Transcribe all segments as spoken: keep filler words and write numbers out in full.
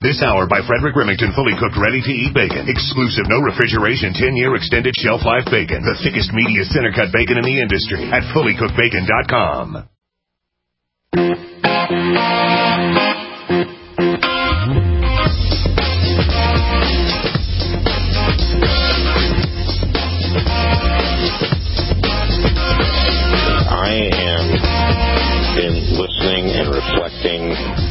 This hour by Frederick Remington, fully cooked, ready-to-eat bacon. Exclusive, no refrigeration, ten-year extended shelf life bacon. The thickest, meatiest, center-cut bacon in the industry at fully cooked bacon dot com. I am been listening and reflecting,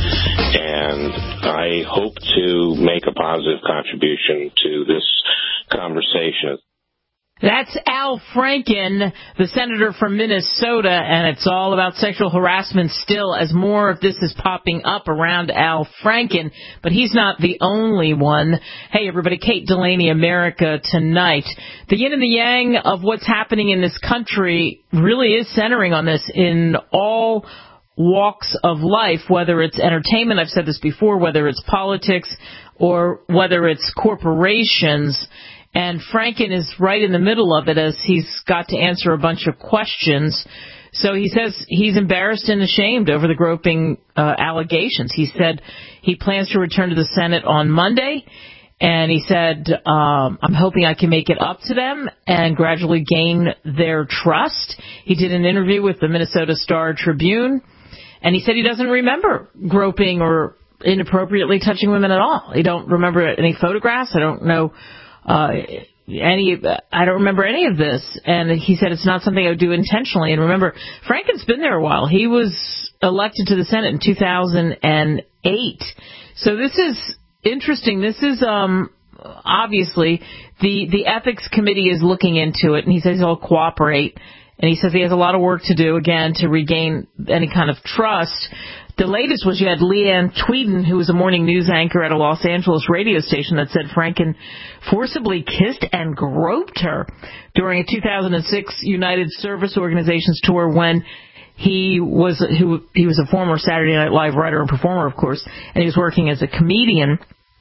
and I hope to make a positive contribution to this conversation. That's Al Franken, the senator from Minnesota, and it's all about sexual harassment still as more of this is popping up around Al Franken, but he's not the only one. Hey, everybody, Kate Delaney, America Tonight. The yin and the yang of what's happening in this country really is centering on this in all walks of life, whether it's entertainment, I've said this before, whether it's politics, or whether it's corporations. And Franken is right in the middle of it as he's got to answer a bunch of questions. So he says he's embarrassed and ashamed over the groping uh, allegations. He said he plans to return to the Senate on Monday, and he said, um, I'm hoping I can make it up to them and gradually gain their trust. He did an interview with the Minnesota Star-Tribune, and he said he doesn't remember groping or inappropriately touching women at all. He don't remember any photographs. I don't know Uh, any, I don't remember any of this. And he said it's not something I would do intentionally. And remember, Franken's been there a while. He was elected to the Senate in two thousand eight. So this is interesting. This is, um, obviously the, the ethics committee is looking into it, and he says he'll cooperate. And he says he has a lot of work to do, again, to regain any kind of trust. The latest was you had Leanne Tweeden, who was a morning news anchor at a Los Angeles radio station, that said Franken forcibly kissed and groped her during a two thousand six United Service Organizations tour when he was who he was a former Saturday Night Live writer and performer, of course, and he was working as a comedian.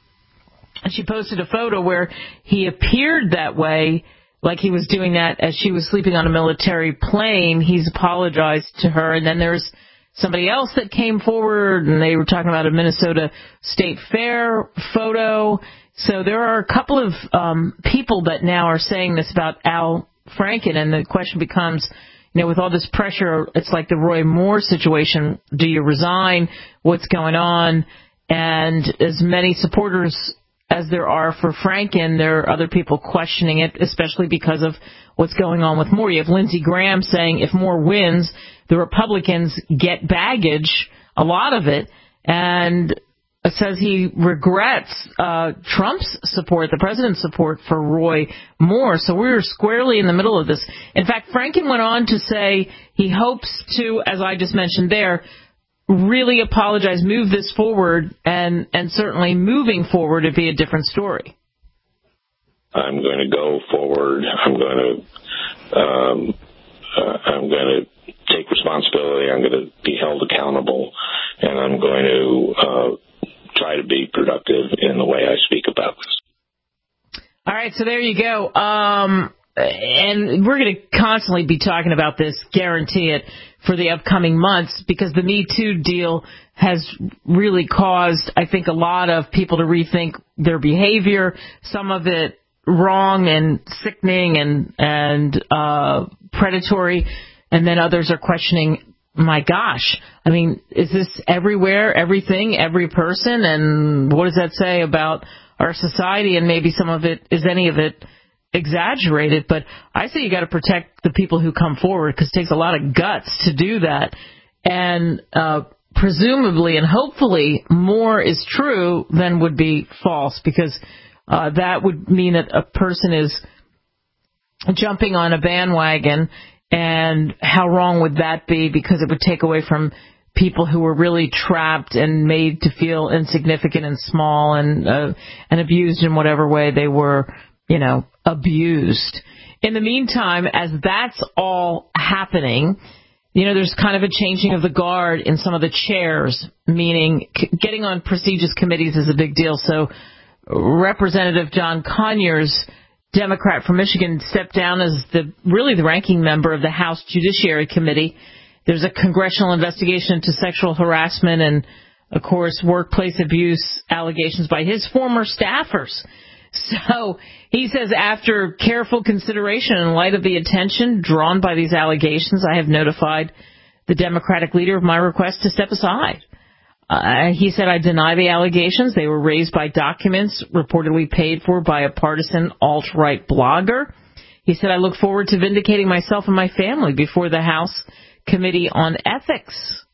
And she posted a photo where he appeared that way, like he was doing that as she was sleeping on a military plane. He's apologized to her, and then there's somebody else that came forward, and they were talking about a Minnesota State Fair photo. So there are a couple of um, people that now are saying this about Al Franken, and the question becomes, you know, with all this pressure, it's like the Roy Moore situation. Do you resign? What's going on? And as many supporters as there are for Franken, there are other people questioning it, especially because of what's going on with Moore. You have Lindsey Graham saying if Moore wins, the Republicans get baggage, a lot of it, and says he regrets uh, Trump's support, the president's support for Roy Moore. So we're squarely in the middle of this. In fact, Franken went on to say he hopes to, as I just mentioned there, really apologize, move this forward, and, and certainly moving forward it'd be a different story. I'm going to go forward. I'm going to, um, uh, I'm going to take responsibility. I'm going to be held accountable, and I'm going to uh, try to be productive in the way I speak about this. All right, so there you go. Um, and we're going to constantly be talking about this, guarantee it, for the upcoming months, because the Me Too deal has really caused, I think, a lot of people to rethink their behavior, some of it wrong and sickening and, and uh, predatory, and then others are questioning, my gosh, I mean, is this everywhere, everything, every person, and what does that say about our society? And maybe some of it, is any of it exaggerated? But I say you got to protect the people who come forward, because it takes a lot of guts to do that. And uh, presumably and hopefully more is true than would be false, because uh, that would mean that a person is jumping on a bandwagon. And how wrong would that be? Because it would take away from people who were really trapped and made to feel insignificant and small and uh, and abused in whatever way they were, you know, abused. In the meantime, as that's all happening, you know, there's kind of a changing of the guard in some of the chairs, meaning c- getting on prestigious committees is a big deal. So Representative John Conyers, Democrat from Michigan, stepped down as the really the ranking member of the House Judiciary Committee. There's a congressional investigation into sexual harassment and of course, workplace abuse allegations by his former staffers. So he says, after careful consideration in light of the attention drawn by these allegations, I have notified the Democratic leader of my request to step aside. Uh, he said, I deny the allegations. They were raised by documents reportedly paid for by a partisan alt-right blogger. He said, I look forward to vindicating myself and my family before the House Committee on Ethics.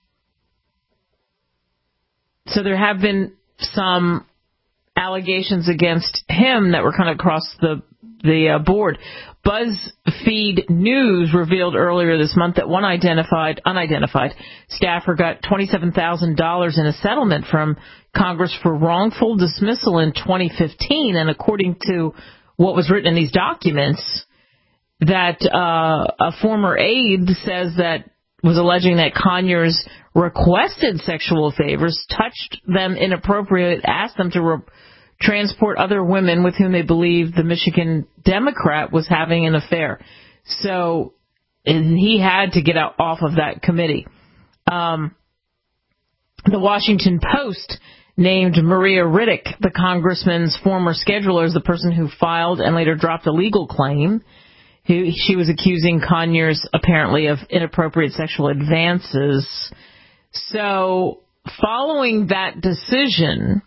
So there have been some allegations against him that were kind of across the the uh, board. BuzzFeed News revealed earlier this month that one identified unidentified staffer got twenty-seven thousand dollars in a settlement from Congress for wrongful dismissal in twenty fifteen, and according to what was written in these documents, that uh, a former aide says that was alleging that Conyers requested sexual favors, touched them inappropriately, asked them to re- transport other women with whom they believed the Michigan Democrat was having an affair. So and he had to get out off of that committee. Um, the Washington Post named Maria Riddick, the congressman's former scheduler, as the person who filed and later dropped a legal claim. Who, she was accusing Conyers apparently of inappropriate sexual advances. So following that decision,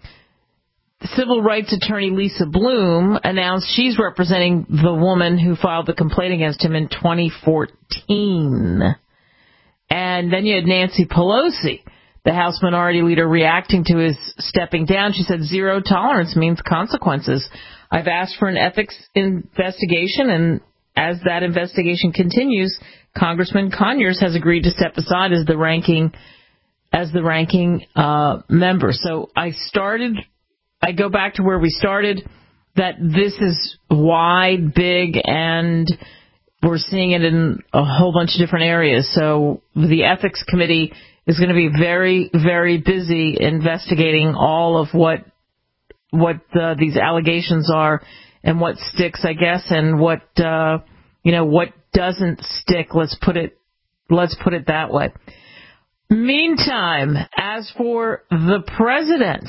civil rights attorney Lisa Bloom announced she's representing the woman who filed the complaint against him in twenty fourteen. And then you had Nancy Pelosi, the House Minority Leader, reacting to his stepping down. She said zero tolerance means consequences. I've asked for an ethics investigation, and as that investigation continues, Congressman Conyers has agreed to step aside as the ranking as the ranking uh, member. So I started, I go back to where we started, that this is wide, big, and we're seeing it in a whole bunch of different areas. So the Ethics Committee is going to be very, very busy investigating all of what what uh, these allegations are and what sticks, I guess, and what uh, you know what doesn't stick. Let's put it let's put it that way. Meantime, as for the president,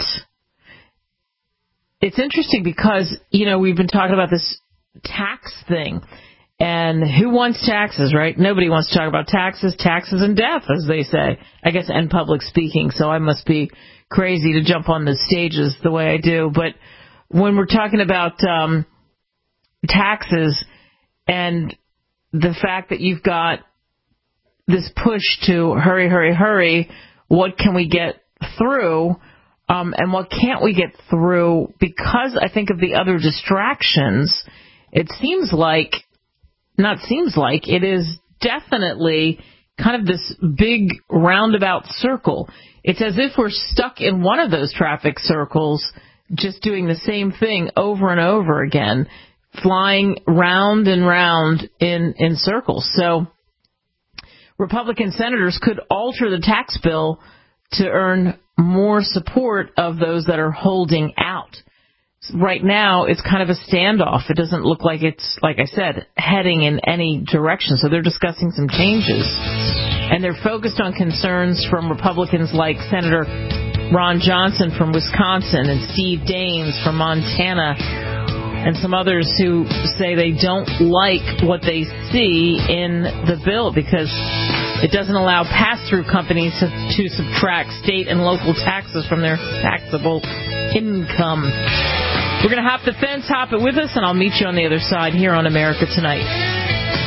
it's interesting because you know we've been talking about this tax thing, and who wants taxes, right? Nobody wants to talk about taxes, taxes and death, as they say. I guess, and public speaking. So I must be crazy to jump on the stages the way I do. But when we're talking about um, taxes and the fact that you've got this push to hurry, hurry, hurry, what can we get through um, and what can't we get through? Because I think of the other distractions, it seems like, not seems like, it is definitely kind of this big roundabout circle. It's as if we're stuck in one of those traffic circles, just doing the same thing over and over again, flying round and round in, in circles. So Republican senators could alter the tax bill to earn more support of those that are holding out. Right now, it's kind of a standoff. It doesn't look like it's, like I said, heading in any direction. So they're discussing some changes. And they're focused on concerns from Republicans like Senator Ron Johnson from Wisconsin and Steve Daines from Montana and some others who say they don't like what they see in the bill because it doesn't allow pass-through companies to, to subtract state and local taxes from their taxable income. We're going to hop the fence, hop it with us, and I'll meet you on the other side here on America Tonight.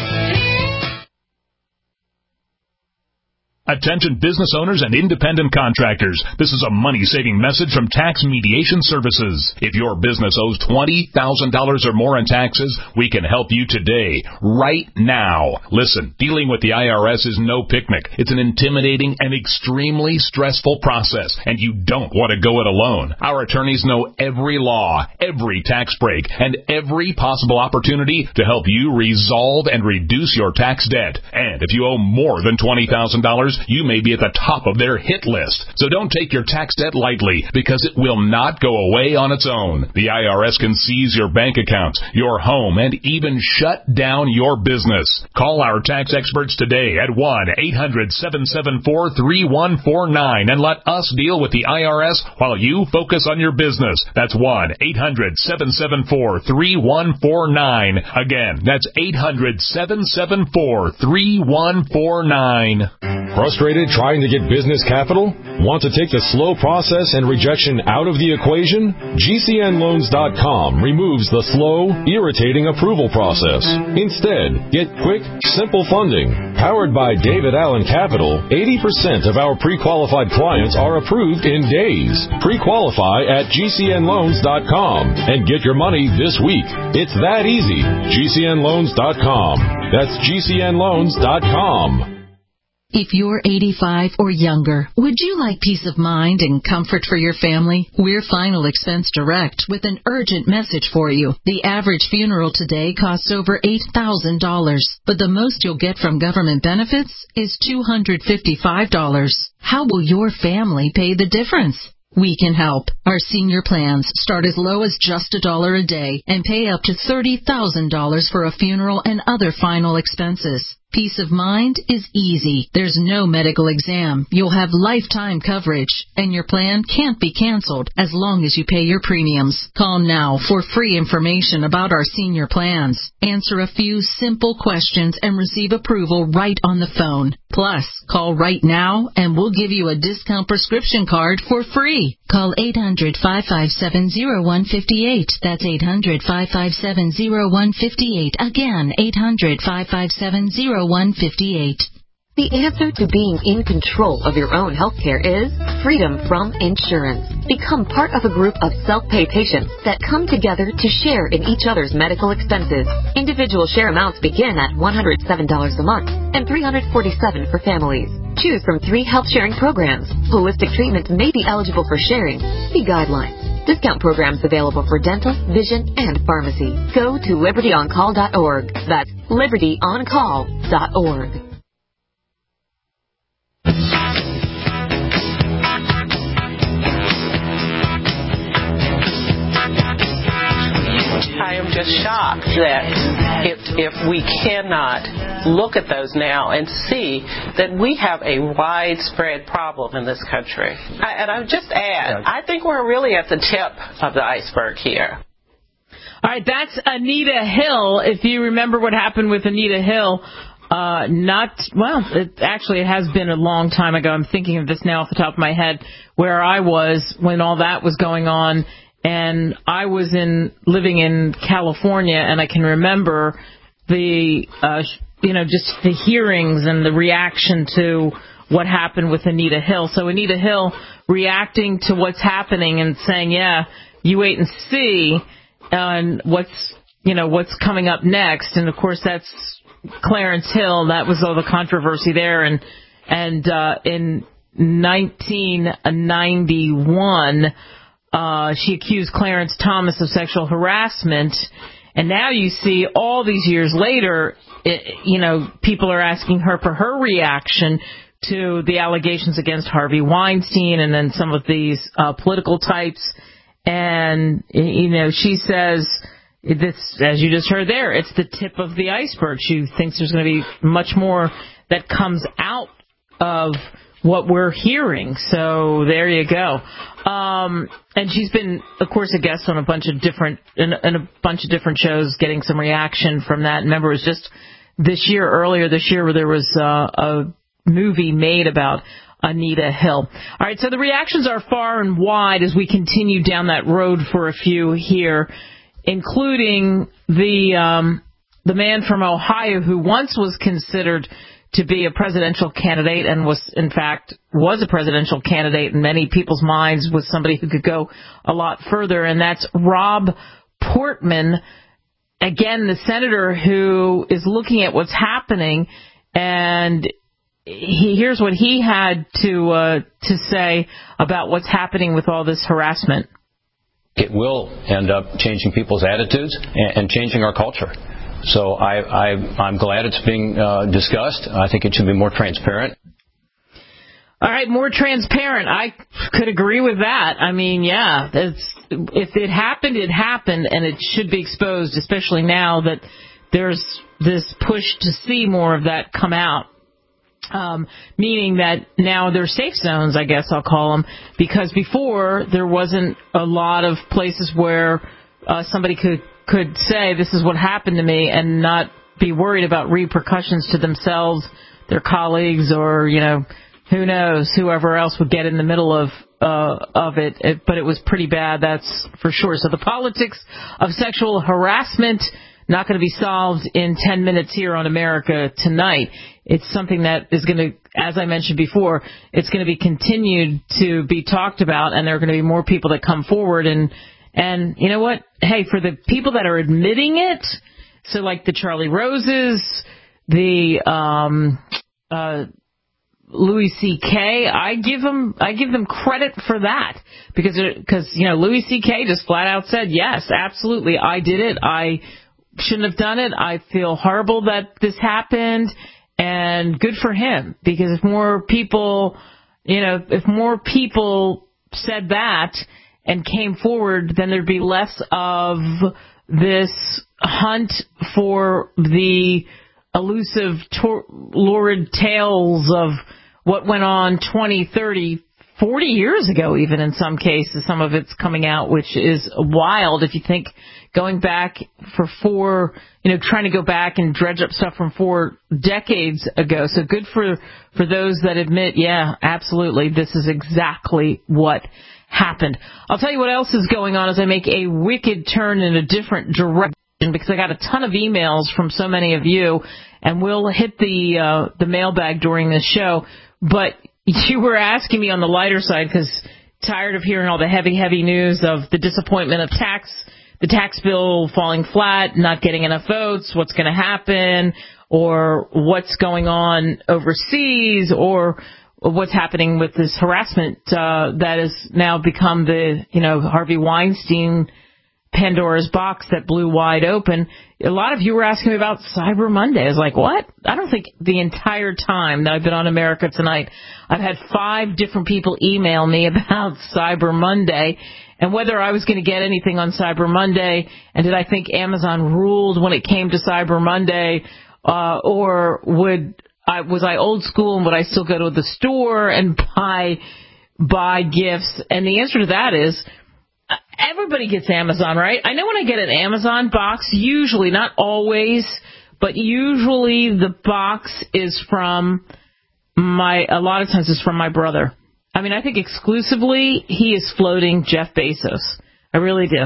Attention business owners and independent contractors. This is a money-saving message from Tax Mediation Services. If your business owes twenty thousand dollars or more in taxes, we can help you today, right now. Listen, dealing with the I R S is no picnic. It's an intimidating and extremely stressful process, and you don't want to go it alone. Our attorneys know every law, every tax break, and every possible opportunity to help you resolve and reduce your tax debt. And if you owe more than twenty thousand dollars, you may be at the top of their hit list. So don't take your tax debt lightly, because it will not go away on its own. The I R S can seize your bank accounts, your home, and even shut down your business. Call our tax experts today at one eight hundred seven seven four three one four nine and let us deal with the I R S while you focus on your business. That's one eight hundred seven seven four three one four nine. Again, that's eight hundred seven seven four three one four nine. Frustrated trying to get business capital? Want to take the slow process and rejection out of the equation? G C N loans dot com removes the slow, irritating approval process. Instead, get quick, simple funding. Powered by David Allen Capital, eighty percent of our pre-qualified clients are approved in days. Pre-qualify at G C N loans dot com and get your money this week. It's that easy. G C N loans dot com. That's G C N loans dot com. If you're eighty-five or younger, would you like peace of mind and comfort for your family? We're Final Expense Direct with an urgent message for you. The average funeral today costs over eight thousand dollars, but the most you'll get from government benefits is two hundred fifty-five dollars. How will your family pay the difference? We can help. Our senior plans start as low as just a dollar a day and pay up to thirty thousand dollars for a funeral and other final expenses. Peace of mind is easy. There's no medical exam. You'll have lifetime coverage, and your plan can't be canceled as long as you pay your premiums. Call now for free information about our senior plans. Answer a few simple questions and receive approval right on the phone. Plus, call right now and we'll give you a discount prescription card for free. Call eight hundred, five five seven, zero one five eight. That's eight hundred, five five seven, zero one five eight. Again, eight hundred, five five seven, zero one five eight. The answer to being in control of your own healthcare is freedom from insurance. Become part of a group of self-pay patients that come together to share in each other's medical expenses. Individual share amounts begin at one hundred seven dollars a month and three hundred forty-seven dollars for families. Choose from three health sharing programs. Holistic treatments may be eligible for sharing. See guidelines. Discount programs available for dental, vision, and pharmacy. Go to liberty on call dot org. That's liberty on call dot org. I am just shocked that if, if we cannot look at those now and see that we have a widespread problem in this country. I, and I would just add, I think we're really at the tip of the iceberg here. All right, that's Anita Hill. If you remember what happened with Anita Hill, uh, not, well, it, actually it has been a long time ago. I'm thinking of this now off the top of my head, where I was when all that was going on. And I was in living in California, and I can remember the, uh, you know, just the hearings and the reaction to what happened with Anita Hill. So Anita Hill reacting to what's happening and saying, yeah, you wait and see and what's, you know, what's coming up next. And, of course, that's Clarence Hill. That was all the controversy there. And, and uh, in nineteen ninety-one... Uh, she accused Clarence Thomas of sexual harassment, and now you see all these years later, it, you know, people are asking her for her reaction to the allegations against Harvey Weinstein and then some of these uh, political types. And, you know, she says, this, as you just heard there, it's the tip of the iceberg. She thinks there's going to be much more that comes out of what we're hearing. So there you go. Um, and she's been, of course, a guest on a bunch of different, in, in a bunch of different shows, getting some reaction from that. Remember, it was just this year, earlier this year, where there was uh, a movie made about Anita Hill. All right, so the reactions are far and wide as we continue down that road for a few here, including the um, the man from Ohio who once was considered to be a presidential candidate and was, in fact, was a presidential candidate in many people's minds, was somebody who could go a lot further, and that's Rob Portman, again, the senator who is looking at what's happening, and he, here's what he had to uh, to say about what's happening with all this harassment. It will end up changing people's attitudes and, and changing our culture. So I, I, I'm glad it's being uh, discussed. I think it should be more transparent. All right, more transparent. I could agree with that. I mean, yeah, it's, if it happened, it happened, and it should be exposed, especially now that there's this push to see more of that come out. Um, meaning that now they're safe zones, I guess I'll call them, because before there wasn't a lot of places where uh, somebody could, could say this is what happened to me and not be worried about repercussions to themselves, their colleagues, or, you know, who knows, whoever else would get in the middle of uh, of it. it. But it was pretty bad, that's for sure. So the politics of sexual harassment, not going to be solved in ten minutes here on America Tonight. It's something that is going to, as I mentioned before, it's going to be continued to be talked about, and there are going to be more people that come forward. And, and you know what? Hey, for the people that are admitting it, so like the Charlie Roses, the um, uh, Louis C K, I give them I give them credit for that, because because you know Louis C K just flat out said, yes, absolutely, I did it. I shouldn't have done it. I feel horrible that this happened, and good for him, because if more people, you know, if more people said that and came forward, then there'd be less of this hunt for the elusive, tor- lurid tales of what went on twenty, thirty, forty years ago, even in some cases. Some of it's coming out, which is wild if you think going back for four, you know, trying to go back and dredge up stuff from four decades ago. So good for, for those that admit, yeah, absolutely, this is exactly what happened. I'll tell you what else is going on as I make a wicked turn in a different direction, because I got a ton of emails from so many of you, and we'll hit the uh, the mailbag during this show. But you were asking me on the lighter side, because tired of hearing all the heavy, heavy news of the disappointment of tax, the tax bill falling flat, not getting enough votes, what's going to happen, or what's going on overseas, or what's happening with this harassment uh, that has now become the, you know, Harvey Weinstein Pandora's box that blew wide open. A lot of you were asking me about Cyber Monday. I was like, what? I don't think the entire time that I've been on America Tonight, I've had five different people email me about Cyber Monday and whether I was going to get anything on Cyber Monday, and did I think Amazon ruled when it came to Cyber Monday, uh, or would I, was I old school, and would I still go to the store and buy buy gifts? And the answer to that is, everybody gets Amazon, right? I know when I get an Amazon box, usually, not always, but usually the box is from my, a lot of times it's from my brother. I mean, I think exclusively he is floating Jeff Bezos. I really do.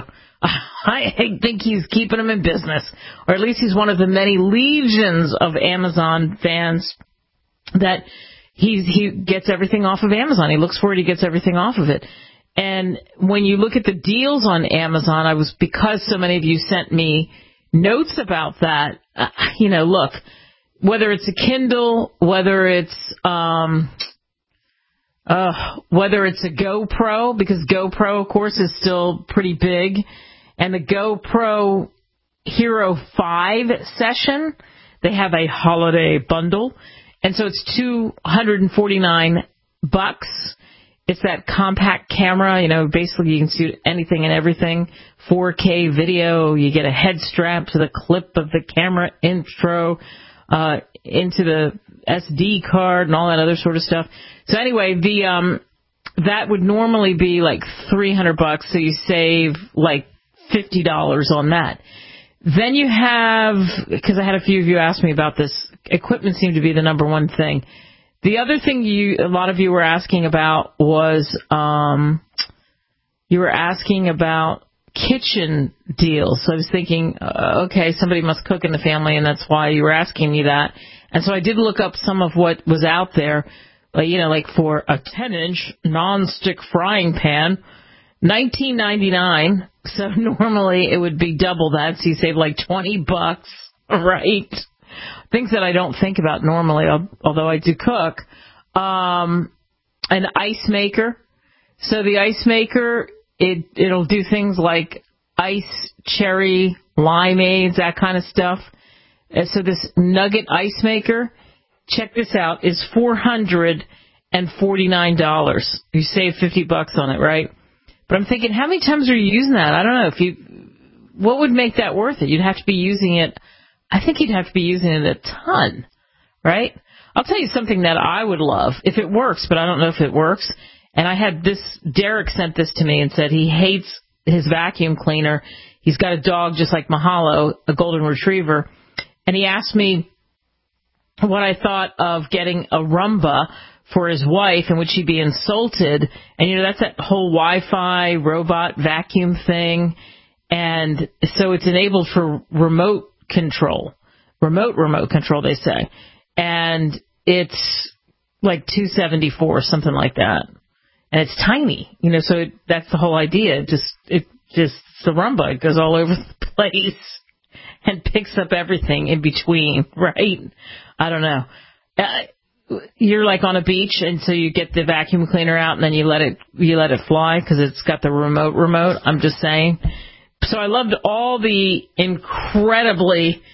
I think he's keeping him in business, or at least he's one of the many legions of Amazon fans that he's, he gets everything off of Amazon. He looks for it, he gets everything off of it. And when you look at the deals on Amazon, I was, because so many of you sent me notes about that, uh, you know, look, whether it's a Kindle, whether it's, um, uh, whether it's a GoPro, because GoPro, of course, is still pretty big, and the GoPro Hero five session, they have a holiday bundle, and so it's two hundred forty-nine bucks. It's that compact camera, you know, basically you can see anything and everything. four K video, you get a head strap to the clip of the camera intro, uh, into the S D card and all that other sort of stuff. So anyway, the, um, that would normally be like three hundred bucks, so you save like fifty dollars on that. Then you have, because I had a few of you ask me about this, equipment seemed to be the number one thing. The other thing you, a lot of you were asking about was, um, you were asking about kitchen deals. So I was thinking, uh, okay, somebody must cook in the family, and that's why you were asking me that. And so I did look up some of what was out there, like, you know, like for a ten-inch non-stick frying pan, nineteen ninety-nine. So normally it would be double that, so you save like twenty bucks, right? Things that I don't think about normally, although I do cook. Um, an ice maker. So the ice maker, it, it'll do things like ice, cherry, limeades, that kind of stuff. And so this Nugget ice maker, check this out, is four hundred forty-nine dollars. You save fifty bucks on it, right? But I'm thinking, how many times are you using that? I don't know. If you, what would make that worth it? You'd have to be using it. I think you'd have to be using it a ton, right? I'll tell you something that I would love if it works, but I don't know if it works. And I had this, Derek sent this to me and said he hates his vacuum cleaner. He's got a dog just like Mahalo, a golden retriever. And he asked me what I thought of getting a Roomba for his wife, and would she be insulted? And, you know, that's that whole Wi-Fi robot vacuum thing. And so it's enabled for remote control, remote remote control, they say. And it's like two seventy-four, something like that. And it's tiny, you know, so it, that's the whole idea. It just, it just, it's the Roomba. It goes all over the place and picks up everything in between, right? I don't know. Uh, you're like on a beach, and so you get the vacuum cleaner out, and then you let it, you let it fly because it's got the remote remote. I'm just saying. So I loved all the incredibly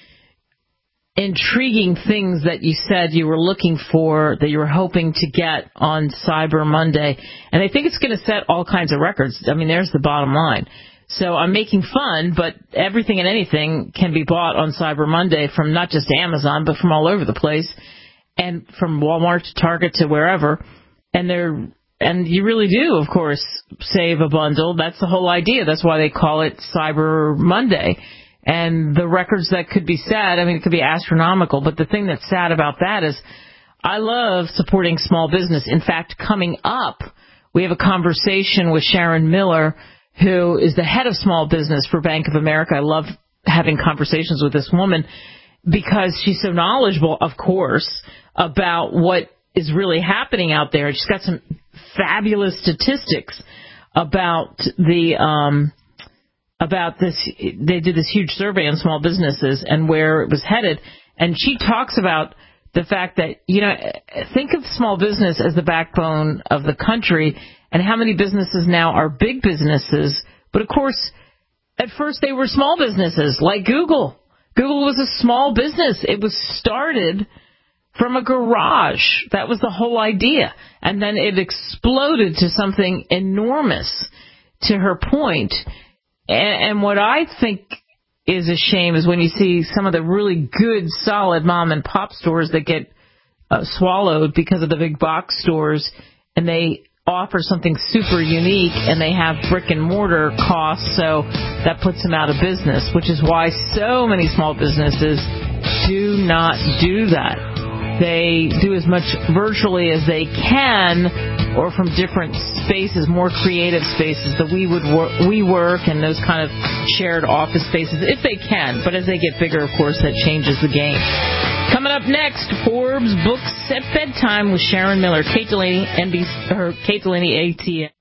intriguing things that you said you were looking for, that you were hoping to get on Cyber Monday. And I think it's going to set all kinds of records. I mean, there's the bottom line. So I'm making fun, but everything and anything can be bought on Cyber Monday from not just Amazon, but from all over the place, and from Walmart to Target to wherever. And they're, and you really do, of course, save a bundle. That's the whole idea. That's why they call it Cyber Monday. And the records that could be set, I mean, it could be astronomical. But the thing that's sad about that is I love supporting small business. In fact, coming up, we have a conversation with Sharon Miller, who is the head of small business for Bank of America. I love having conversations with this woman because she's so knowledgeable, of course, about what is really happening out there. She's got some fabulous statistics about the um, about this. They did this huge survey on small businesses and where it was headed. And she talks about the fact that, you know, think of small business as the backbone of the country, and how many businesses now are big businesses. But, of course, at first they were small businesses, like Google. Google was a small business. It was started from a garage. That was the whole idea. And then it exploded to something enormous, to her point. And, and what I think is a shame is when you see some of the really good, solid mom and pop stores that get uh, swallowed because of the big box stores, and they offer something super unique, and they have brick and mortar costs, so that puts them out of business, which is why so many small businesses do not do that. They do as much virtually as they can, or from different spaces, more creative spaces, the we would work, we work, and those kind of shared office spaces, if they can. But as they get bigger, of course, that changes the game. Coming up next, Forbes Books at Bedtime with Sharon Miller, Kate Delaney, N B C, or Kate Delaney, A T N.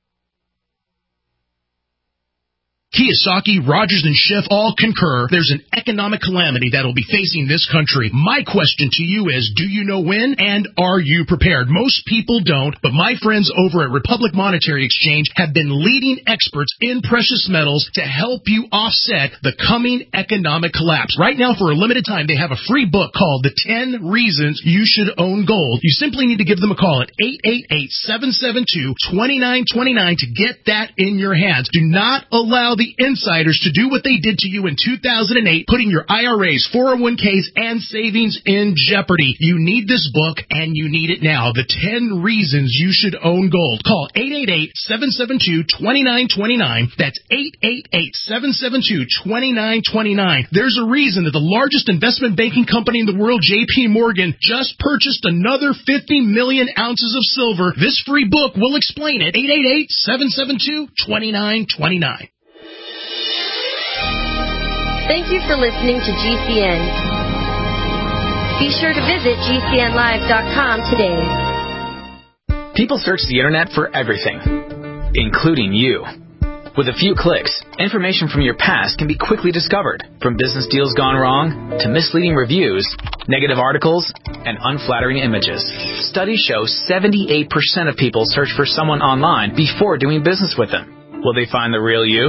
Kiyosaki, Rogers, and Schiff all concur there's an economic calamity that will be facing this country. My question to you is, do you know when, and are you prepared? Most people don't, but my friends over at Republic Monetary Exchange have been leading experts in precious metals to help you offset the coming economic collapse. Right now, for a limited time, they have a free book called The ten Reasons You Should Own Gold. You simply need to give them a call at eight eight eight, seven seven two, two nine two nine to get that in your hands. Do not allow the insiders to do what they did to you in two thousand eight, putting your I R As, four oh one k's, and savings in jeopardy. You need this book, and you need it now. The ten Reasons You Should Own Gold. Call eight eight eight, seven seven two, two nine two nine. That's eight eight eight, seven seven two, two nine two nine. There's a reason that the largest investment banking company in the world, J P Morgan, just purchased another fifty million ounces of silver. This free book will explain it. eight eight eight, seven seven two, two nine two nine. Thank you for listening to G C N. Be sure to visit G C N live dot com today. People search the internet for everything, including you. With a few clicks, information from your past can be quickly discovered, from business deals gone wrong to misleading reviews, negative articles, and unflattering images. Studies show seventy-eight percent of people search for someone online before doing business with them. Will they find the real you?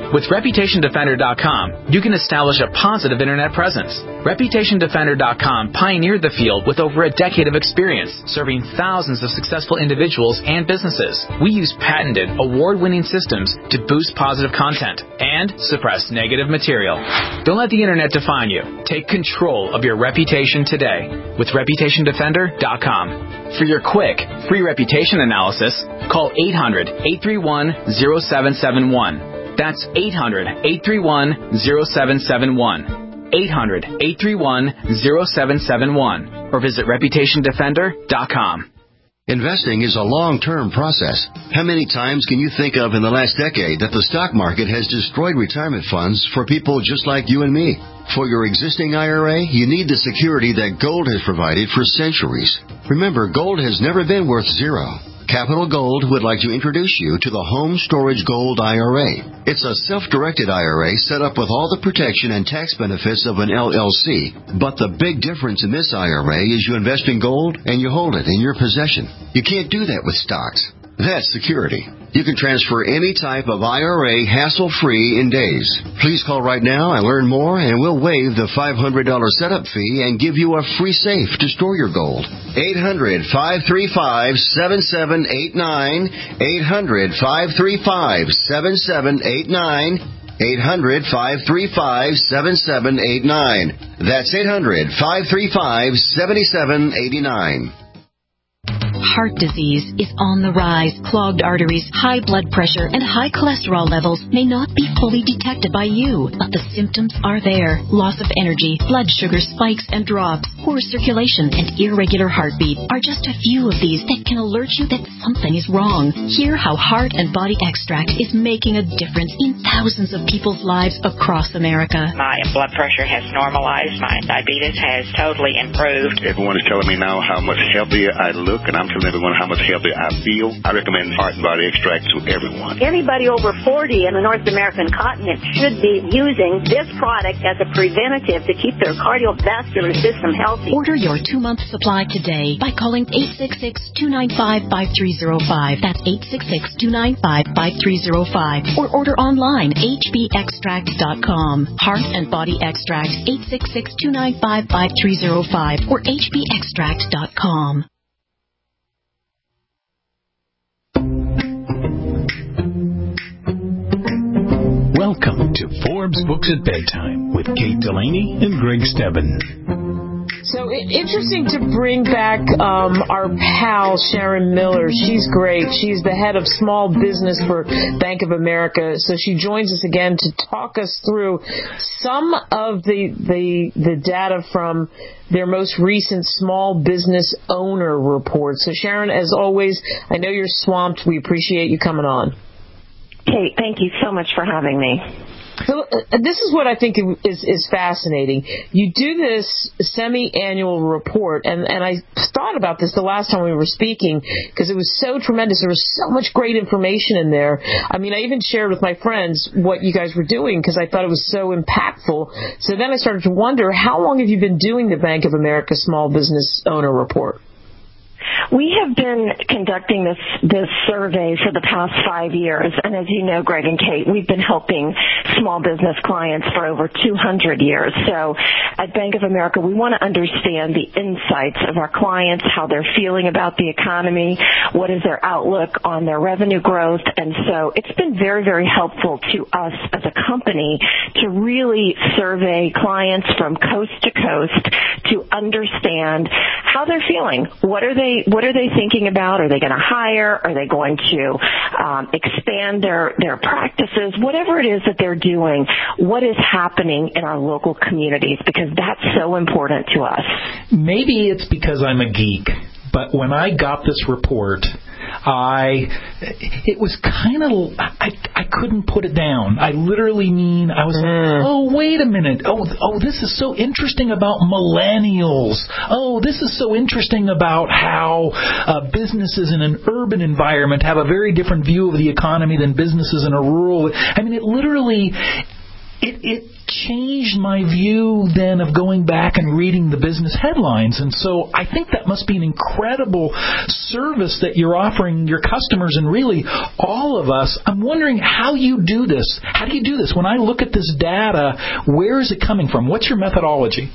With Reputation Defender dot com, you can establish a positive Internet presence. Reputation Defender dot com pioneered the field with over a decade of experience, serving thousands of successful individuals and businesses. We use patented, award-winning systems to boost positive content and suppress negative material. Don't let the Internet define you. Take control of your reputation today with Reputation Defender dot com. For your quick, free reputation analysis, call eight hundred, eight three one, zero seven seven one. That's eight hundred, eight three one, zero seven seven one. eight hundred, eight three one, zero seven seven one. Or visit Reputation Defender dot com. Investing is a long-term process. How many times can you think of in the last decade that the stock market has destroyed retirement funds for people just like you and me? For your existing I R A, you need the security that gold has provided for centuries. Remember, gold has never been worth zero. Capital Gold would like to introduce you to the Home Storage Gold I R A. It's a self-directed I R A set up with all the protection and tax benefits of an L L C. But the big difference in this I R A is you invest in gold and you hold it in your possession. You can't do that with stocks. That's security. You can transfer any type of I R A hassle-free in days. Please call right now and learn more, and we'll waive the five hundred dollars setup fee and give you a free safe to store your gold. eight hundred, five three five, seven seven eight nine. eight hundred, five three five, seven seven eight nine. eight hundred, five three five, seven seven eight nine. That's eight hundred, five three five, seven seven eight nine. Heart disease is on the rise. Clogged arteries, high blood pressure, and high cholesterol levels may not be fully detected by you, but the symptoms are there. Loss of energy, blood sugar spikes and drops, poor circulation, and irregular heartbeat are just a few of these that can alert you that something is wrong. Hear how Heart and Body Extract is making a difference in thousands of people's lives across America. My blood pressure has normalized. My diabetes has totally improved. Everyone is telling me now how much healthier I look, and I'm telling everyone how much healthier I feel. I recommend Heart and Body Extract to everyone. Anybody over forty in the North American continent should be using this product as a preventative to keep their cardiovascular system healthy. Order your two-month supply today by calling eight six six, two nine five, five three zero five. That's eight six six, two nine five, five three zero five. Or order online, H B extract dot com. Heart and Body Extract, eight six six, two nine five, five three zero five or H B extract dot com. Welcome to Forbes Books at Bedtime with Kate Delaney and Greg Stebbin. So it, interesting to bring back um, our pal Sharon Miller. She's great. She's the head of small business for Bank of America. So she joins us again to talk us through some of the the, the data from their most recent small business owner report. So Sharon, as always, I know you're swamped. We appreciate you coming on. Kate, thank you so much for having me. So uh, this is what I think is, is fascinating. You do this semi-annual report, and, and I thought about this the last time we were speaking because it was so tremendous. There was so much great information in there. I mean, I even shared with my friends what you guys were doing because I thought it was so impactful. So then I started to wonder, how long have you been doing the Bank of America Small Business Owner Report? We have been conducting this this survey for the past five years, and as you know, Greg and Kate, we've been helping small business clients for over two hundred years. So at Bank of America, we want to understand the insights of our clients, how they're feeling about the economy, what is their outlook on their revenue growth, and so it's been very, very helpful to us as a company to really survey clients from coast to coast to understand how they're feeling. What are they What are they thinking about? Are they going to hire? Are they going to um, expand their, their practices? Whatever it is that they're doing, what is happening in our local communities? Because that's so important to us. Maybe it's because I'm a geek, but when I got this report, I, it was kind of, I, I couldn't put it down. I literally mean, I was like, oh, wait a minute. Oh, oh, this is so interesting about millennials. Oh, this is so interesting about how uh, businesses in an urban environment have a very different view of the economy than businesses in a rural. I mean, it literally, it, it changed my view then of going back and reading the business headlines. And so I think that must be an incredible service that you're offering your customers and really all of us. I'm wondering how you do this. How do you do this? When I look at this data, where is it coming from? What's your methodology?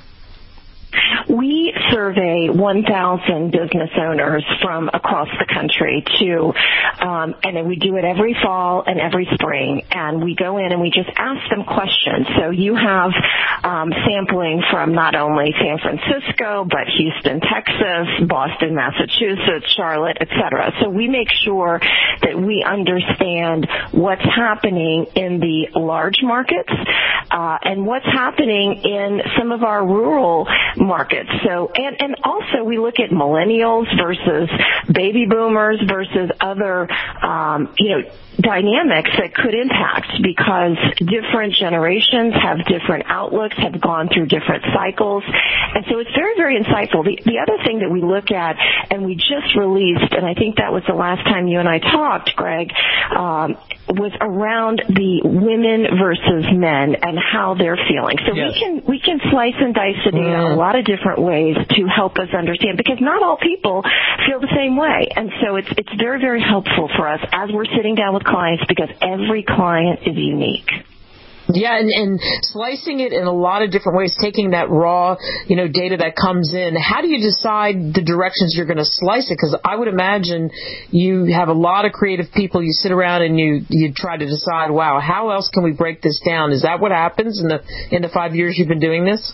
We survey one thousand business owners from across the country to, um, and then we do it every fall and every spring, and we go in and we just ask them questions. So you have um, sampling from not only San Francisco, but Houston, Texas, Boston, Massachusetts, Charlotte, et cetera. So we make sure that we understand what's happening in the large markets uh, and what's happening in some of our rural markets. So, and, and also we look at millennials versus baby boomers versus other, um, you know, dynamics that could impact, because different generations have different outlooks, have gone through different cycles. And so it's very, very insightful. The, the other thing that we look at, and we just released, and I think that was the last time you and I talked, Greg, um, was around the women versus men and how they're feeling. So yes. we can we can slice and dice the data mm. a lot of different ways to help us understand, because not all people feel the same way. And so it's it's very, very helpful for us as we're sitting down with clients, because every client is unique. Yeah, and, and slicing it in a lot of different ways, taking that raw, you know, data that comes in. How do you decide the directions you're going to slice it? Because I would imagine you have a lot of creative people. You sit around and you you try to decide, wow, how else can we break this down? Is that what happens in the in the five years you've been doing this?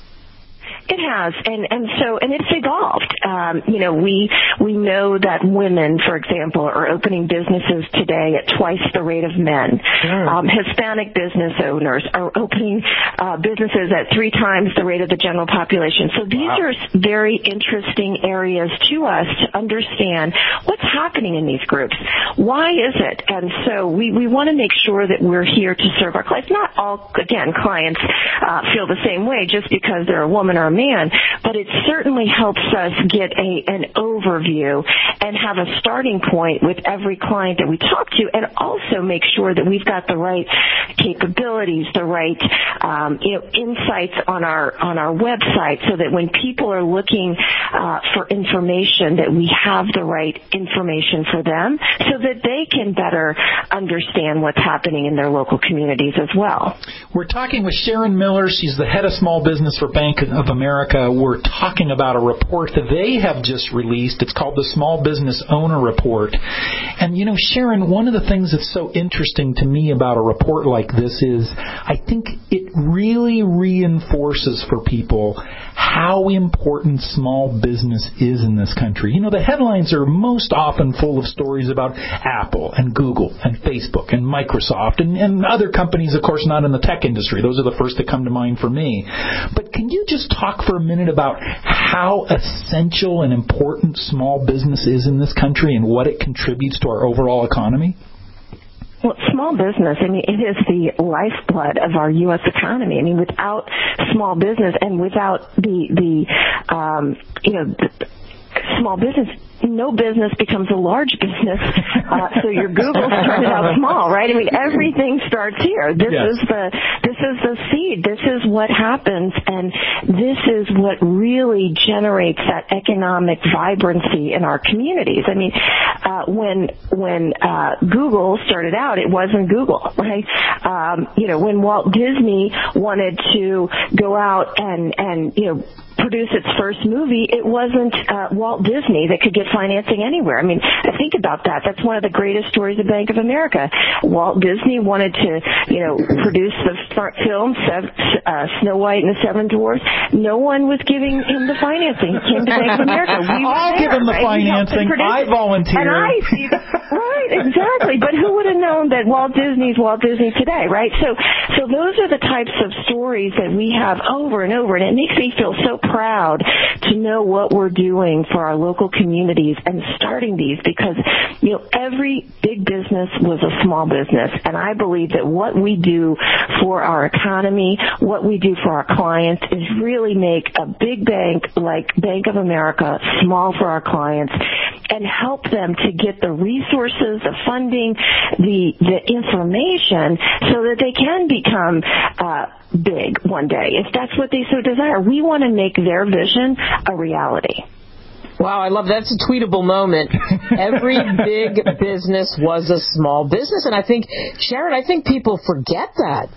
It has, and and so and it's evolved. Um, you know, we we know that women, for example, are opening businesses today at twice the rate of men. Sure. Um, Hispanic business owners are opening uh, businesses at three times the rate of the general population. So these wow. are very interesting areas to us to understand what's happening in these groups. Why is it? And so we we want to make sure that we're here to serve our clients. Not all, again, clients uh, feel the same way just because they're a woman or a man, but it certainly helps us get a an overview and have a starting point with every client that we talk to, and also make sure that we've got the right capabilities, the right um, you know insights on our on our website, so that when people are looking uh, for information, that we have the right information for them, so that they can better understand what's happening in their local communities as well. We're talking with Sharon Miller. She's the head of small business for Bank of America. We're talking about a report that they have just released. It's called the Small Business Owner Report. And, you know, Sharon, one of the things that's so interesting to me about a report like this is I think it really reinforces for people how important small business is in this country. You know, the headlines are most often full of stories about Apple and Google and Facebook and Microsoft and, and other companies, of course, not in the tech industry. Those are the first that come to mind for me. But can you just talk for a minute about how essential and important small business is in this country and what it contributes to our overall economy? Well, small business, I mean, it is the lifeblood of our U S economy. I mean, without small business and without the, the um, you know, the small business, no business becomes a large business. Uh, so your Google started out small, right? I mean, everything starts here. This yes. is the this is the seed. This is what happens, and this is what really generates that economic vibrancy in our communities. I mean, uh, when when uh, Google started out, it wasn't Google, right? Um, you know, when Walt Disney wanted to go out and and you know produce its first movie, it wasn't uh, Walt Disney that could get financing anywhere. I mean, think about that. That's one of the greatest stories of Bank of America. Walt Disney wanted to, you know, produce the film uh, Snow White and the Seven Dwarfs. No one was giving him the financing. He came to Bank of America. We I'll there, give him the right? financing. I volunteer. And I see the, right, exactly. But who would have known that Walt Disney's Walt Disney today, right? So, so those are the types of stories that we have over and over, and it makes me feel so proud to know what we're doing for our local communities and starting these, because, you know, every big business was a small business, and I believe that what we do for our economy, what we do for our clients, is really make a big bank like Bank of America small for our clients and help them to get the resources, the funding, the the information, so that they can become uh big one day, if that's what they so desire. We want to make their vision a reality. Wow, I love that. That's a tweetable moment. Every big business was a small business. And I think, Sharon, I think people forget that.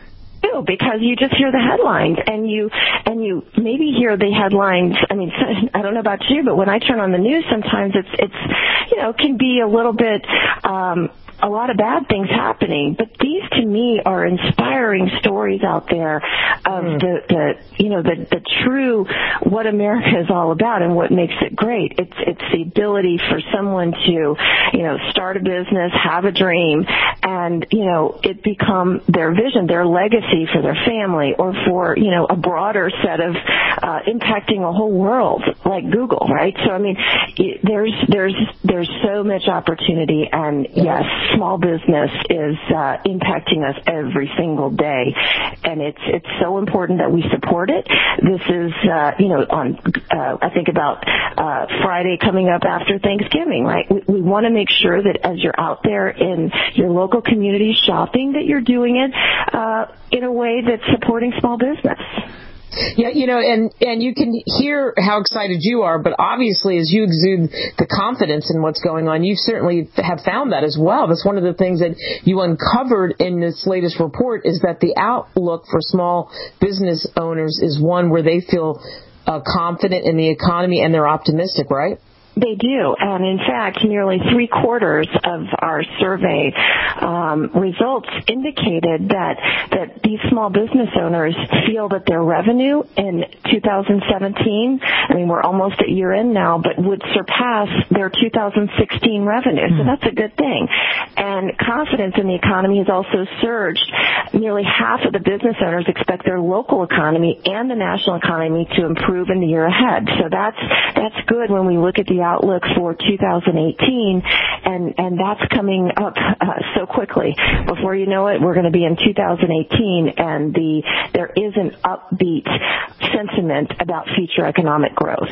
Because you just hear the headlines and you and you maybe hear the headlines. I mean, I don't know about you, but when I turn on the news, sometimes it's it's you know can be a little bit. Um, a lot of bad things happening, but these to me are inspiring stories out there of mm. the, the, you know, the, the true what America is all about and what makes it great. It's, it's the ability for someone to, you know, start a business, have a dream, and, you know, it become their vision, their legacy for their family or for, you know, a broader set of, uh, impacting a whole world like Google, right? So, I mean, it, there's, there's, there's so much opportunity and yes, small business is uh, impacting us every single day, and it's it's so important that we support it. This is, uh, you know, on uh, I think about uh, Friday coming up after Thanksgiving, right? We, we want to make sure that as you're out there in your local community shopping, that you're doing it uh, in a way that's supporting small business. Yeah, you know, and, and you can hear how excited you are, but obviously as you exude the confidence in what's going on, you certainly have found that as well. That's one of the things that you uncovered in this latest report is that the outlook for small business owners is one where they feel uh, confident in the economy and they're optimistic, right? They do, and in fact, nearly three quarters of our survey um, results indicated that that these small business owners feel that their revenue in two thousand seventeen, I mean, we're almost at year end now, but would surpass their two thousand sixteen revenue. So that's a good thing. And confidence in the economy has also surged. Nearly half of the business owners expect their local economy and the national economy to improve in the year ahead. So that's that's good when we look at the outlook for two thousand eighteen, and, and that's coming up uh, so quickly. Before you know it, we're going to be in two thousand eighteen, and the there is an upbeat sentiment about future economic growth.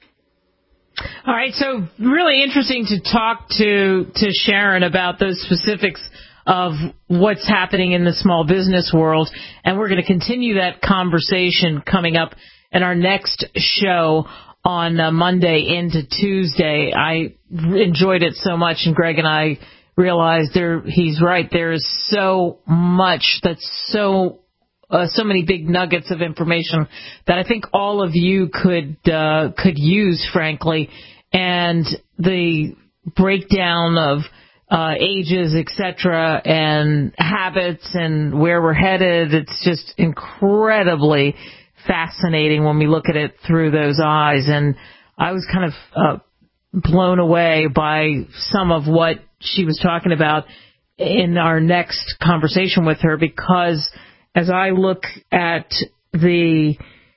All right, so really interesting to talk to, to Sharon about those specifics of what's happening in the small business world, and we're going to continue that conversation coming up in our next show on uh, Monday into Tuesday. I enjoyed it so much, and Greg and I realized there he's right. There is so much that's so uh, so many big nuggets of information that I think all of you could uh, could use, frankly, and the breakdown of uh, ages, et cetera, and habits and where we're headed. It's just incredibly fascinating when we look at it through those eyes, and I was kind of uh, blown away by some of what she was talking about in our next conversation with her, because as I look at the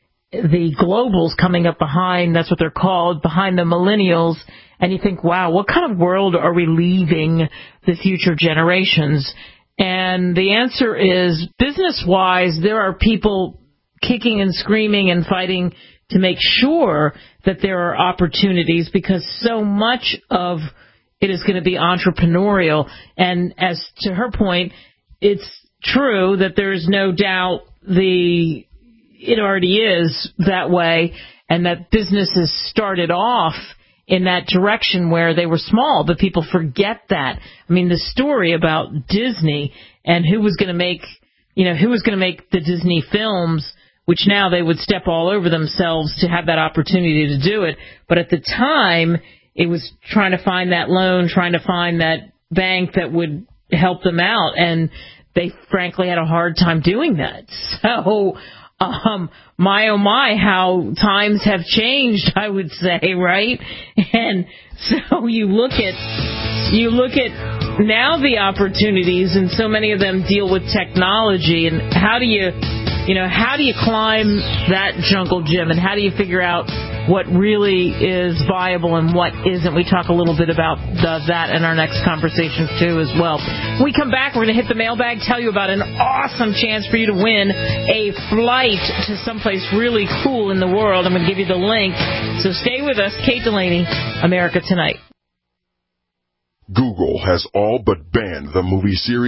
the globals coming up behind, that's what they're called, behind the millennials, and you think, wow, what kind of world are we leaving the future generations? And the answer is, business-wise, there are people kicking and screaming and fighting to make sure that there are opportunities, because so much of it is going to be entrepreneurial. And as to her point, it's true that there's no doubt the it already is that way, and that businesses started off in that direction where they were small, but people forget that. I mean, the story about Disney and who was going to make, you know, who was going to make the Disney films, which now they would step all over themselves to have that opportunity to do it. But at the time, it was trying to find that loan, trying to find that bank that would help them out. And they frankly had a hard time doing that. So, um, my oh my, how times have changed, I would say, right? And so you look at, you look at now the opportunities, and so many of them deal with technology. And how do you, you know, how do you climb that jungle gym, and how do you figure out what really is viable and what isn't? We talk a little bit about the, that in our next conversation, too, as well. When we come back, we're going to hit the mailbag, tell you about an awesome chance for you to win a flight to someplace really cool in the world. I'm going to give you the link. So stay with us. Kate Delaney, America Tonight. Google has all but banned the movie series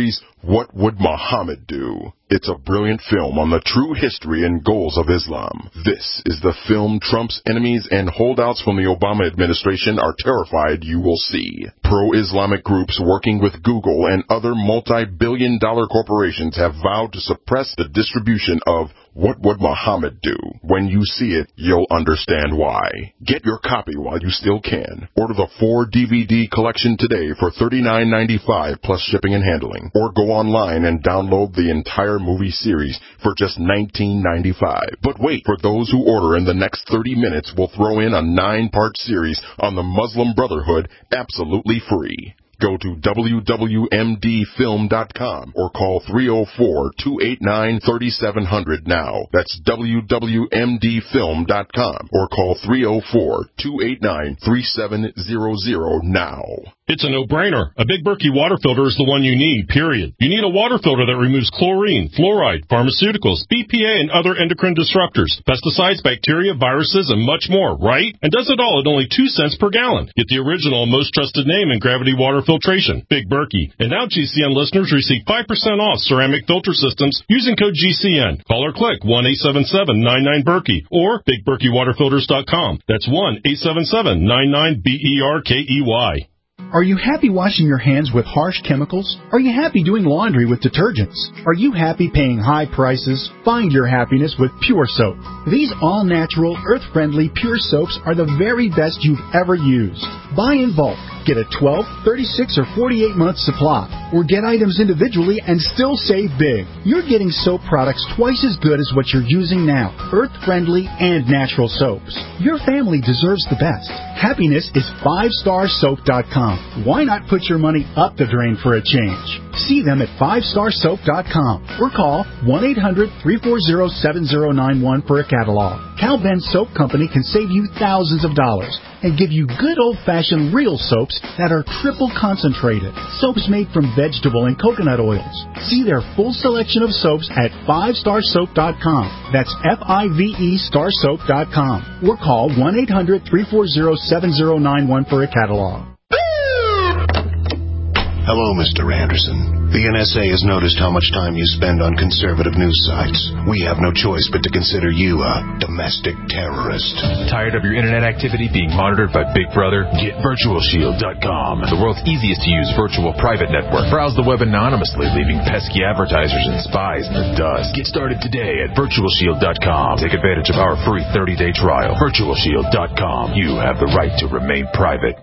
What Would Muhammad Do? It's a brilliant film on the true history and goals of Islam. This is the film Trump's enemies and holdouts from the Obama administration are terrified you will see. Pro-Islamic groups working with Google and other multi-billion dollar corporations have vowed to suppress the distribution of What Would Muhammad Do? When you see it, you'll understand why. Get your copy while you still can. Order the four D V D collection today for thirty-nine ninety-five plus shipping and handling. Or go online and download the entire movie series for just nineteen ninety-five. But wait, for those who order in the next thirty minutes, we'll throw in a nine-part series on the Muslim Brotherhood absolutely free. Go to W W M D film dot com or call three oh four, two eight nine, three seven zero zero now. That's W W M D film dot com or call three oh four, two eight nine, three seven zero zero now. It's a no-brainer. A Big Berkey water filter is the one you need, period. You need a water filter that removes chlorine, fluoride, pharmaceuticals, B P A, and other endocrine disruptors, pesticides, bacteria, viruses, and much more, right? And does it all at only two cents per gallon. Get the original and most trusted name in gravity water filtration, Big Berkey. And now G C N listeners receive five percent off ceramic filter systems using code G C N. Call or click one eight seven seven, nine nine, Berkey or big berkey water filters dot com. That's one eight seven seven, nine nine, B E R K E Y. Are you happy washing your hands with harsh chemicals? Are you happy doing laundry with detergents? Are you happy paying high prices? Find your happiness with Pure Soap. These all-natural, earth-friendly Pure Soaps are the very best you've ever used. Buy in bulk. Get a twelve, thirty-six, or forty-eight month supply. Or get items individually and still save big. You're getting soap products twice as good as what you're using now. Earth-friendly and natural soaps. Your family deserves the best. Happiness is five star soap dot com. Why not put your money up the drain for a change? See them at five star soap dot com or call one eight hundred, three four zero, seven zero nine one for a catalog. Cal Ben Soap Company can save you thousands of dollars and give you good old-fashioned real soaps that are triple concentrated. Soaps made from vegetable and coconut oils. See their full selection of soaps at five star soap dot com. That's F I V E star soap dot com. Or call one eight hundred, three four zero, seven zero nine one for a catalog. Hello, Mister Anderson. The N S A has noticed how much time you spend on conservative news sites. We have no choice but to consider you a domestic terrorist. Tired of your internet activity being monitored by Big Brother? Get virtual shield dot com, the world's easiest to use virtual private network. Browse the web anonymously, leaving pesky advertisers and spies in the dust. Get started today at virtual shield dot com. Take advantage of our free thirty day trial. virtual shield dot com. You have the right to remain private.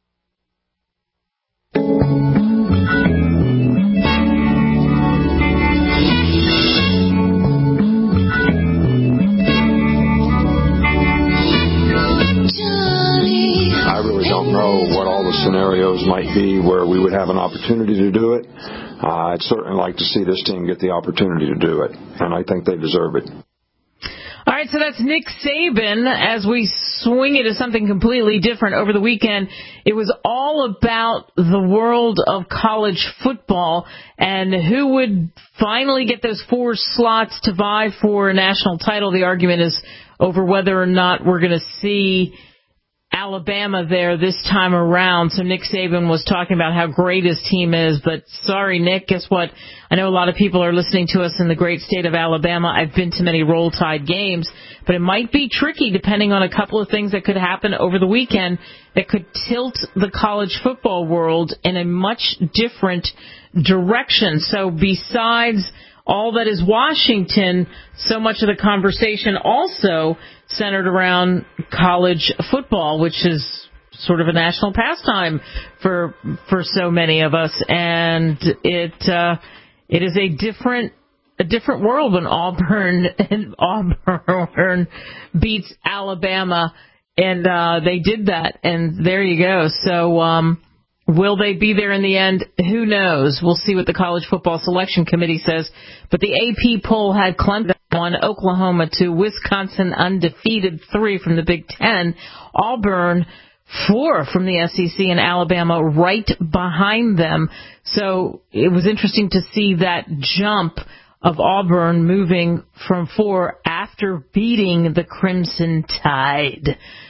Don't know what all the scenarios might be where we would have an opportunity to do it. Uh, I'd certainly like to see this team get the opportunity to do it, and I think they deserve it. All right, so that's Nick Saban. As we swing it to something completely different, over the weekend, it was all about the world of college football and who would finally get those four slots to vie for a national title. The argument is over whether or not we're going to see Alabama there this time around. So Nick Saban was talking about how great his team is, but sorry, Nick, guess what? I know a lot of people are listening to us in the great state of Alabama. I've been to many Roll Tide games, but it might be tricky depending on a couple of things that could happen over the weekend that could tilt the college football world in a much different direction. So besides all that is Washington, so much of the conversation also centered around college football, which is sort of a national pastime for for so many of us, and it uh, it is a different a different world when Auburn and Auburn beats Alabama, and uh, they did that, and there you go. So um, will they be there in the end? Who knows? We'll see what the College Football Selection Committee says. But the A P poll had Clemson one, Oklahoma two, Wisconsin undefeated three from the Big Ten, Auburn four from the S E C, and Alabama right behind them. So it was interesting to see that jump of Auburn moving from four after beating the Crimson Tide.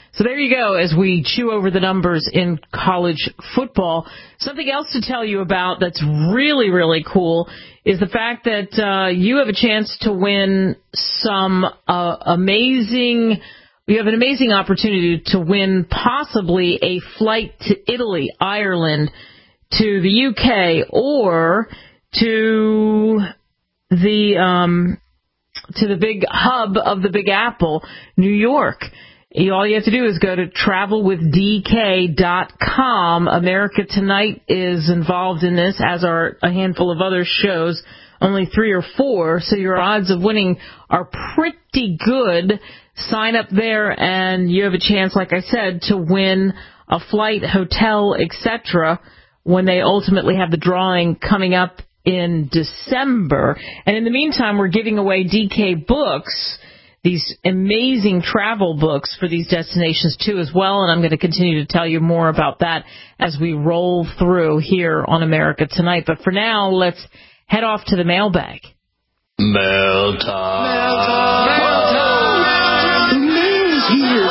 So there you go as we chew over the numbers in college football. Something else to tell you about that's really, really cool is the fact that uh, you have a chance to win some uh, amazing, you have an amazing opportunity to win possibly a flight to Italy, Ireland, to the U K, or to the um, to the big hub of the Big Apple, New York. All you have to do is go to travel with D K dot com. America Tonight is involved in this, as are a handful of other shows, only three or four, so your odds of winning are pretty good. Sign up there, and you have a chance, like I said, to win a flight, hotel, et cetera, when they ultimately have the drawing coming up in December. And in the meantime, we're giving away D K books, these amazing travel books for these destinations too as well, and I'm going to continue to tell you more about that as we roll through here on America Tonight. But for now, let's head off to the mailbag. Mail time. Mail time. Mail time. The mail's here.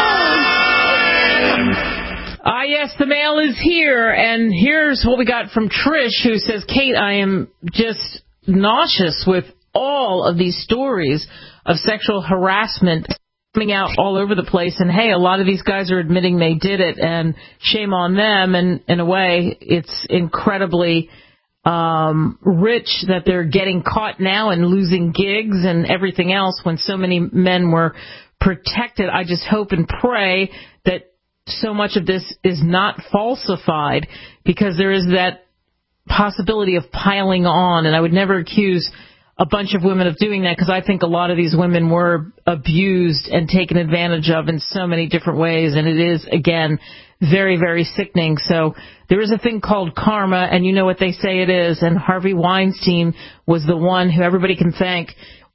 Ah, yes, the mail is here, and here's what we got from Trish, who says, Kate, I am just nauseous with all of these stories of sexual harassment coming out all over the place. And, hey, a lot of these guys are admitting they did it, and shame on them. And in a way, it's incredibly um, rich that they're getting caught now and losing gigs and everything else when so many men were protected. I just hope and pray that so much of this is not falsified, because there is that possibility of piling on. And I would never accuse a bunch of women of doing that, because I think a lot of these women were abused and taken advantage of in so many different ways. And it is, again, very, very sickening. So there is a thing called karma, and you know what they say it is. And Harvey Weinstein was the one who everybody can thank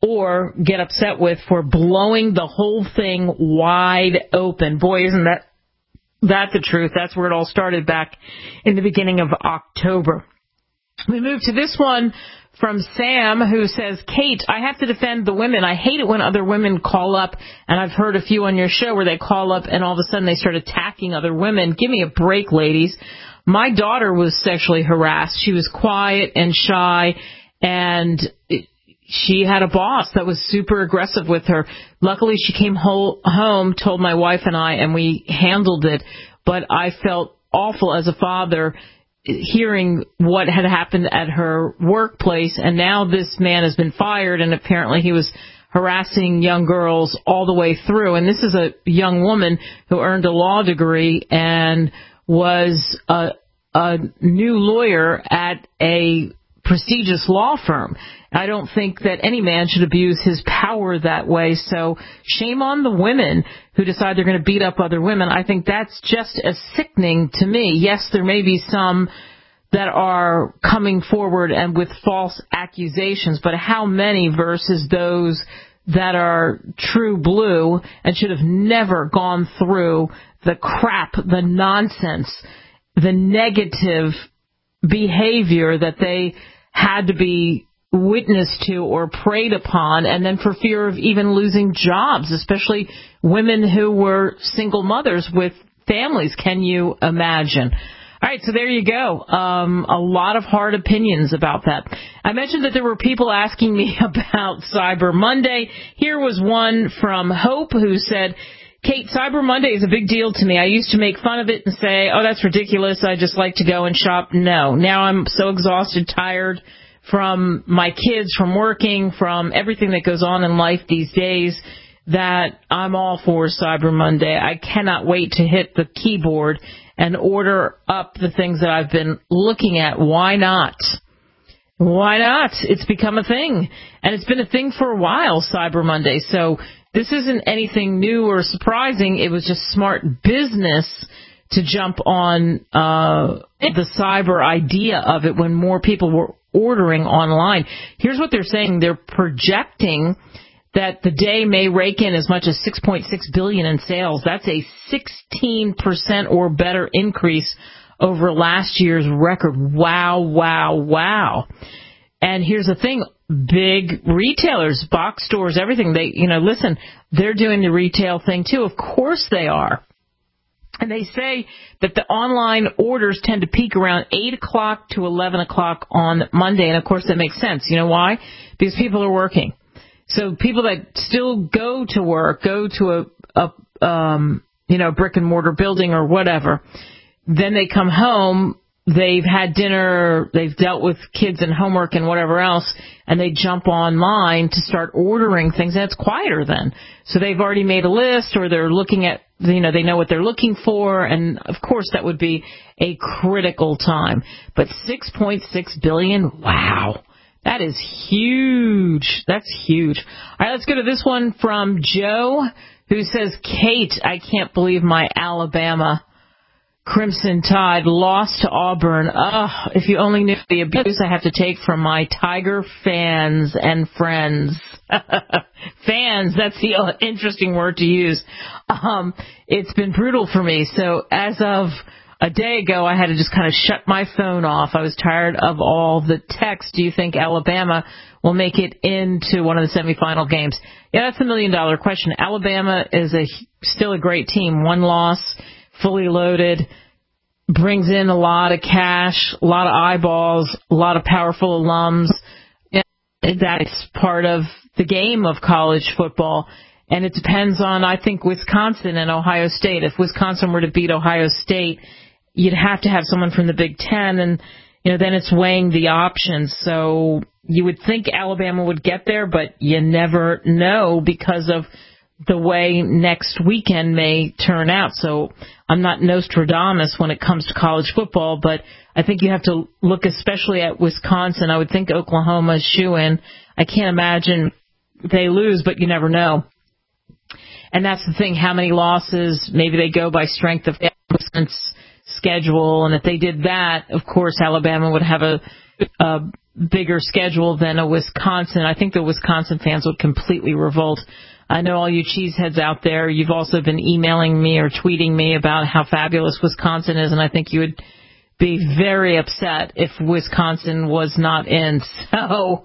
or get upset with for blowing the whole thing wide open. Boy, isn't that that the truth? That's where it all started back in the beginning of October. We move to this one from Sam, who says, Kate, I have to defend the women. I hate it when other women call up, and I've heard a few on your show where they call up and all of a sudden they start attacking other women. Give me a break, ladies. My daughter was sexually harassed. She was quiet and shy, and she had a boss that was super aggressive with her. Luckily, she came ho- home, told my wife and I, and we handled it. But I felt awful as a father hearing what had happened at her workplace, and now this man has been fired, and apparently he was harassing young girls all the way through. And this is a young woman who earned a law degree and was a, a new lawyer at a prestigious law firm. I don't think that any man should abuse his power that way, so shame on the women who decide they're going to beat up other women. I think that's just as sickening to me. Yes, there may be some that are coming forward and with false accusations, but how many versus those that are true blue and should have never gone through the crap, the nonsense, the negative behavior that they had to be witnessed to or preyed upon, and then for fear of even losing jobs, especially women who were single mothers with families. Can you imagine? All right, so there you go. Um, a lot of hard opinions about that. I mentioned that there were people asking me about Cyber Monday. Here was one from Hope who said, Kate, Cyber Monday is a big deal to me. I used to make fun of it and say, oh, that's ridiculous. I just like to go and shop. No, now I'm so exhausted, tired from my kids, from working, from everything that goes on in life these days, that I'm all for Cyber Monday. I cannot wait to hit the keyboard and order up the things that I've been looking at. Why not? Why not? It's become a thing. And it's been a thing for a while, Cyber Monday. So this isn't anything new or surprising. It was just smart business to jump on uh, the cyber idea of it when more people were ordering online. Here's what they're saying. They're projecting that the day may rake in as much as six point six billion dollars in sales. That's a sixteen percent or better increase over last year's record. Wow, wow, wow. And here's the thing. big retailers, box stores, everything. They, you know, listen, they're doing the retail thing too. Of course they are. And they say that the online orders tend to peak around eight o'clock to eleven o'clock on Monday. And, of course, that makes sense. You know why? Because people are working. So people that still go to work, go to a, a um, you know, brick-and-mortar building or whatever, then they come home, they've had dinner, they've dealt with kids and homework and whatever else, and they jump online to start ordering things, and it's quieter then. So they've already made a list, or they're looking at, you know, they know what they're looking for, and of course that would be a critical time. But six point six billion dollars, wow, that is huge. That's huge. All right, let's go to this one from Joe, who says, Kate, I can't believe my Alabama Crimson Tide lost to Auburn. Ugh, if you only knew the abuse I have to take from my Tiger fans and friends. Fans, that's the interesting word to use. Um, it's been brutal for me. So as of a day ago, I had to just kind of shut my phone off. I was tired of all the texts. Do you think Alabama will make it into one of the semifinal games? Yeah, that's a million dollar question. Alabama is a still a great team. One loss, fully loaded, brings in a lot of cash, a lot of eyeballs, a lot of powerful alums. That's part of the game of college football. And it depends on, I think, Wisconsin and Ohio State. If Wisconsin were to beat Ohio State, you'd have to have someone from the Big Ten, and you know then it's weighing the options. So you would think Alabama would get there, but you never know because of the way next weekend may turn out. So I'm not Nostradamus when it comes to college football, but I think you have to look especially at Wisconsin. I would think Oklahoma's shoe-in. I can't imagine they lose, but you never know. And that's the thing, how many losses, maybe they go by strength of Wisconsin's schedule, and if they did that, of course, Alabama would have a, a bigger schedule than a Wisconsin. I think the Wisconsin fans would completely revolt. I know all you cheeseheads out there, you've also been emailing me or tweeting me about how fabulous Wisconsin is, and I think you would be very upset if Wisconsin was not in. So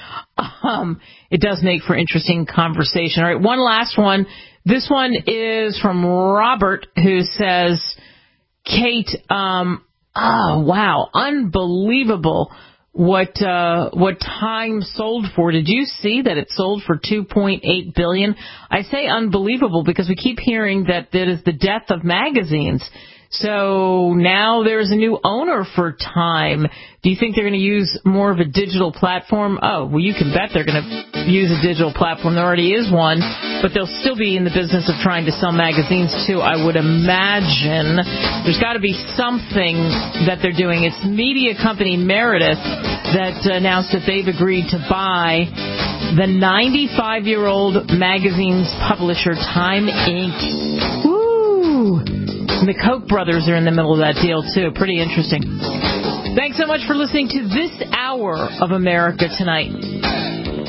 um, it does make for interesting conversation. All right, one last one. This one is from Robert, who says, Kate, um, oh, wow, unbelievable what uh, what Time sold for. Did you see that it sold for two point eight billion dollars? I say unbelievable because we keep hearing that it is the death of magazines. So now there's a new owner for Time. Do you think they're going to use more of a digital platform? Oh, well, you can bet they're going to use a digital platform. There already is one, but they'll still be in the business of trying to sell magazines, too, I would imagine. There's got to be something that they're doing. It's media company Meredith that announced that they've agreed to buy the ninety-five-year-old magazine's publisher, Time Incorporated. Woo! And the Koch brothers are in the middle of that deal, too. Pretty interesting. Thanks so much for listening to this hour of America Tonight.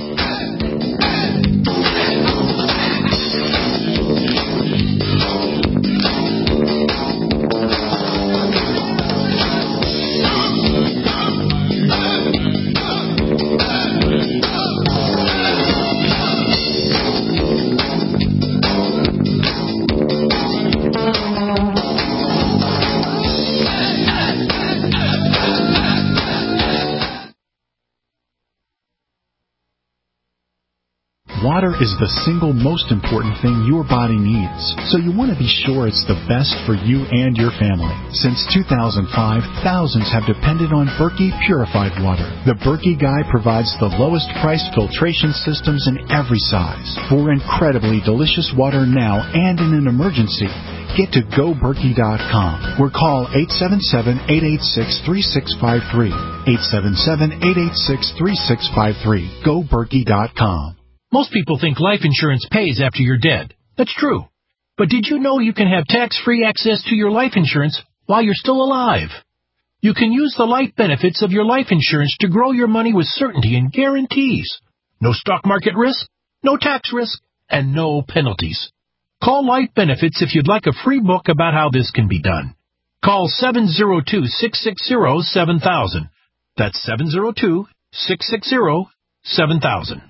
Water is the single most important thing your body needs, so you want to be sure it's the best for you and your family. Since two thousand five, thousands have depended on Berkey purified water. The Berkey Guy provides the lowest priced filtration systems in every size. For incredibly delicious water now and in an emergency, get to go berkey dot com or call eight seven seven, eight eight six, three six five three. eight seven seven, eight eight six, three six five three. go berkey dot com. Most people think life insurance pays after you're dead. That's true. But did you know you can have tax-free access to your life insurance while you're still alive? You can use the life benefits of your life insurance to grow your money with certainty and guarantees. No stock market risk, no tax risk, and no penalties. Call Life Benefits if you'd like a free book about how this can be done. Call seven zero two, six six zero, seven thousand. That's seven zero two, six six zero, seven thousand.